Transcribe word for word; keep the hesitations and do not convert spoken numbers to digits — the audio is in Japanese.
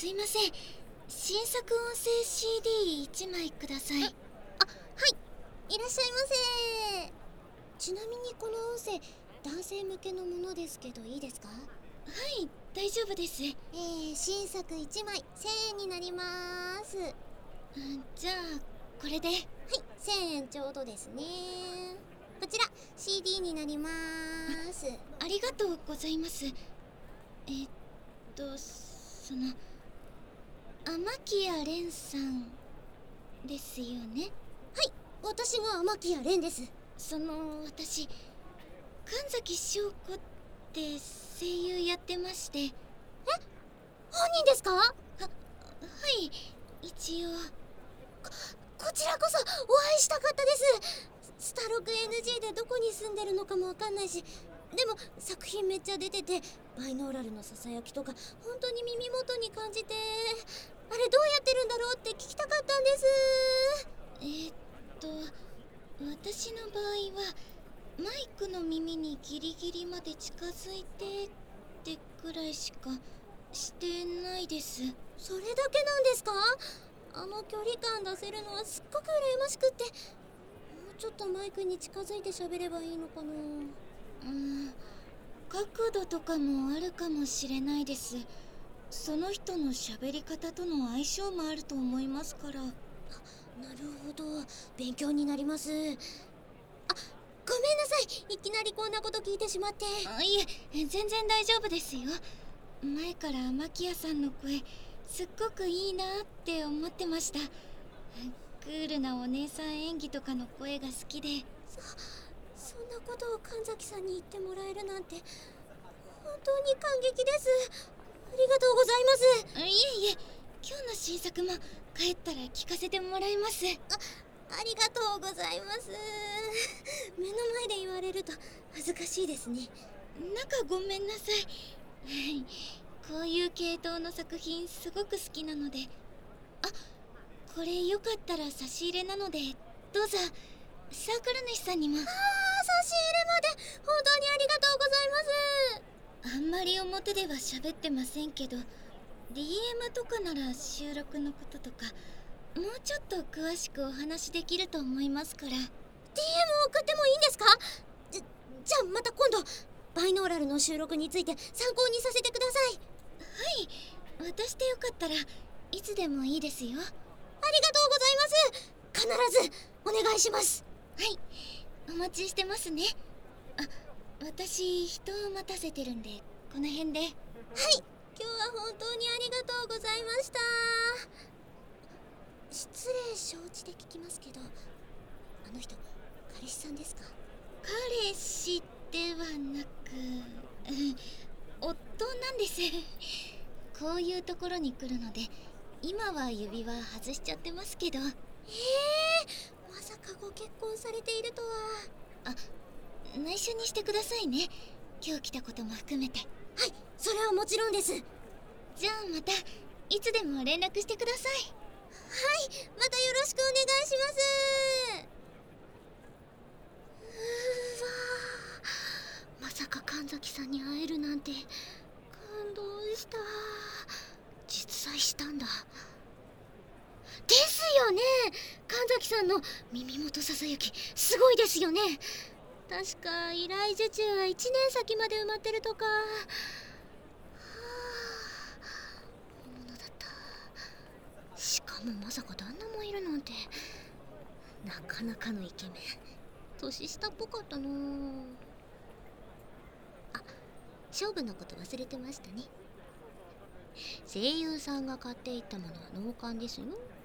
すいません。新作音声 シーディーいち 枚ください。あ、はい、いらっしゃいませ。ちなみにこの音声男性向けのものですけどいいですか？はい、大丈夫です。えー、新作いちまいせんえんになります。うん、じゃあこれで。はい、せんえんちょうどですね。こちら シーディー になります。 あ, ありがとうございます。えー、っとその天木谷蓮さんですよね？はい、私が天木谷蓮です。その私神崎翔子って声優やってまして。え、本人ですか？は、はい、一応。こ、こちらこそお会いしたかったです。スタロク エヌジー でどこに住んでるのかもわかんないし、でも作品めっちゃ出てて、バイノーラルのささやきとか本当に耳元に感じて、あれどうやってるんだろうって聞きたかったんです。えー、っと私の場合はマイクの耳にギリギリまで近づいてってくらいしかしてないです。それだけなんですか？あの距離感出せるのはすっごく羨ましくって、もうちょっとマイクに近づいて喋ればいいのかな。うーん、角度とかもあるかもしれないです。その人の喋り方との相性もあると思いますから。あ、なるほど、勉強になります。あ、ごめんなさい、いきなりこんなこと聞いてしまって。あ、いえ、全然大丈夫ですよ。前から天木谷さんの声すっごくいいなって思ってました。クールなお姉さん演技とかの声が好きで。そ、そんなことを神崎さんに言ってもらえるなんて本当に感激です。ありがとうございます。いえいえ、今日の新作も帰ったら聞かせてもらいます。あ、ありがとうございます。目の前で言われると恥ずかしいですね。なんかごめんなさい。こういう系統の作品すごく好きなので。あ、これよかったら差し入れなのでどうぞ。サークル主さんにも。あー、差し入れまで本当にありがとうございます。あんまり表では喋ってませんけど ディーエム とかなら収録のこととかもうちょっと詳しくお話できると思いますから。 ディーエム 送ってもいいんですか？じ, じゃあまた今度バイノーラルの収録について参考にさせてください。はい、私でよかったらいつでもいいですよ。ありがとうございます。必ずお願いします。はい、お待ちしてますね。あ、私人を待たせてるんでこの辺で。はい、今日は本当にありがとうございました。失礼承知で聞きますけど、あの人彼氏さんですか？彼氏ではなく、うん、夫なんです。こういうところに来るので今は指輪外しちゃってますけど。えー、まさかご結婚されているとは。あ、内緒にしてくださいね、今日来たことも含めて。はい、それはもちろんです。じゃあまたいつでも連絡してください。はい、またよろしくお願いします。うわ、まさか神崎さんに会えるなんて感動した。実在したんだ。ですよね、神崎さんの耳元ささやきすごいですよね。確か依頼受注はいちねん先まで埋まってるとか。はあ、本物だった。しかもまさか旦那もいるなんて。なかなかのイケメン。年下っぽかったなあ。勝負のこと忘れてましたね。声優さんが買っていったものは納棺ですよ。